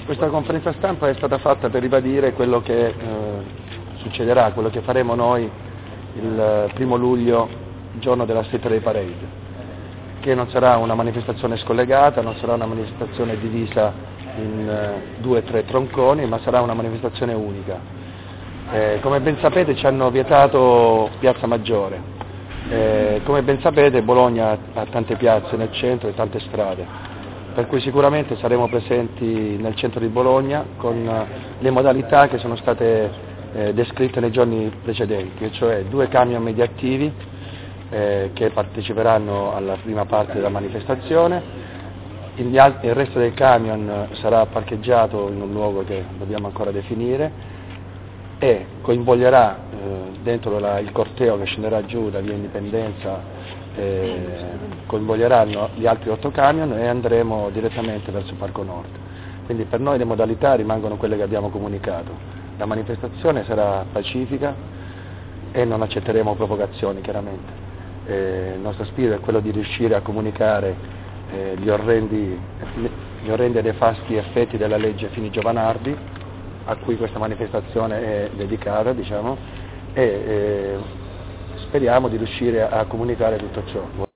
Questa conferenza stampa è stata fatta per ribadire quello che succederà, quello che faremo noi il 1° luglio, giorno della Street Day Parade, che non sarà una manifestazione scollegata, non sarà una manifestazione divisa in 2 o 3 tronconi, ma sarà una manifestazione unica. Come ben sapete ci hanno vietato Piazza Maggiore, come ben sapete Bologna ha tante piazze nel centro e tante strade, per cui sicuramente saremo presenti nel centro di Bologna con le modalità che sono state descritte nei giorni precedenti, cioè 2 camion media attivi che parteciperanno alla prima parte della manifestazione, il resto del camion sarà parcheggiato in un luogo che dobbiamo ancora definire e coinvolgerà dentro il corteo che scenderà giù da via Indipendenza, coinvolgeranno gli altri 8 camion e andremo direttamente verso Parco Nord. Quindi per noi le modalità rimangono quelle che abbiamo comunicato. La manifestazione sarà pacifica e non accetteremo provocazioni chiaramente. Il nostro spirito è quello di riuscire a comunicare gli orrendi e nefasti effetti della legge Fini-Giovanardi, a cui questa manifestazione è dedicata, diciamo, e speriamo di riuscire a comunicare tutto ciò.